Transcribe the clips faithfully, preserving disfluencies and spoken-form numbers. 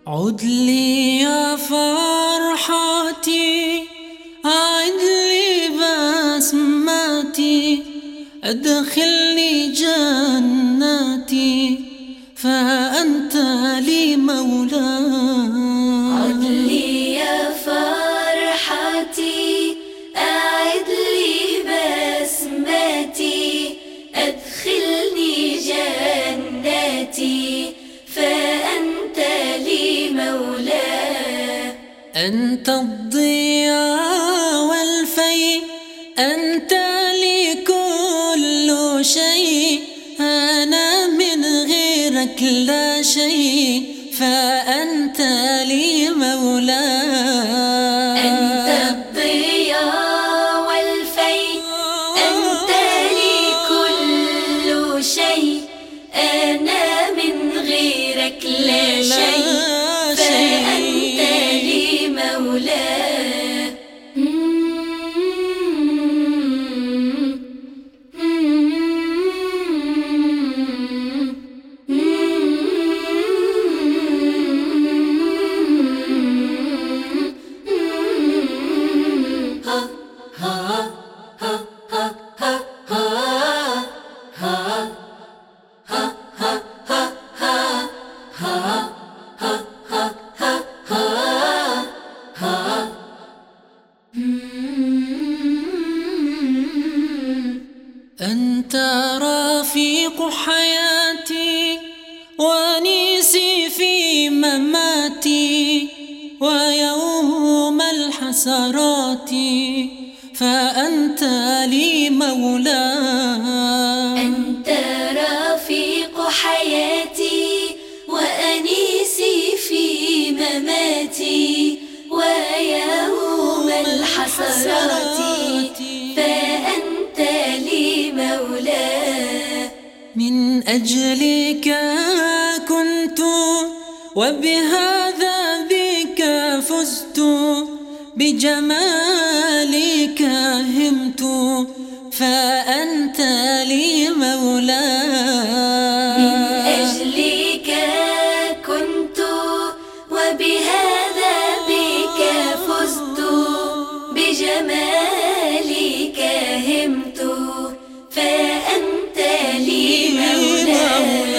عد لي يا فرحتي، أعد لي بسمتي، أدخلني جناتي، فأنت لي مولاي. عد لي يا فرحتي، أعد لي بسمتي، أدخلني جناتي، فأنت لي مولاي. أنت الضياء والفي، أنت لي كل شيء، أنا من غيرك لا شيء، فأنت لي مولاي. أنت الضياء والفي، أنت لي كل شيء، أنا من غيرك لا شيء، فأنت لي مولاي. أنت رفيق حياتي، وأنيسي في مماتي، ويوم الحسرات، فأنت لي مولاي. أنت رفيق حياتي، وأنيسي في مماتي، ويوم الحسرات، فأنت لي مولاي. من أجلك كنت، وبهذا بك فزت، بجمالك همت، فأنت لي مولاي. من أجلك كنت، وبهذا بك فزت، بجمالك همت، فأنت لي مولاي.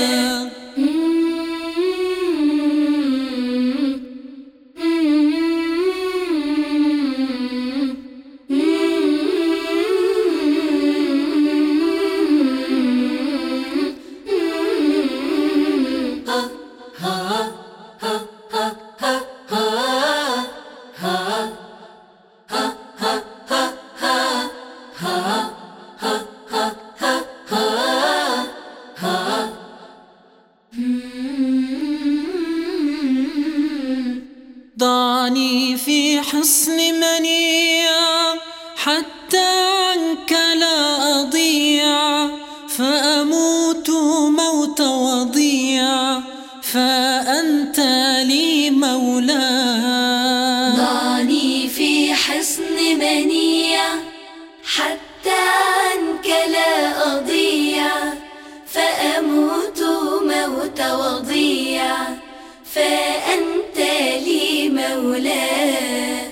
ضعني في حصن منيع، حتى عنك لا أضيع، فأموت موت وضيع، فأنت لي مولاي. ضعني في حصن منيع، حتى عنك لا أضيع، فأموت موت وضيع، فأنت لي مولاي.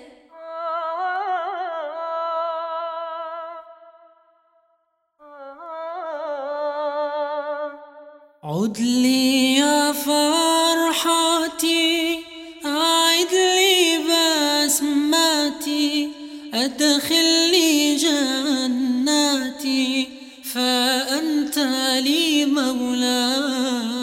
عد لي يا فرحتي، أعد لي بسمتي، أدخلني جناتي، فأنت لي مولاي.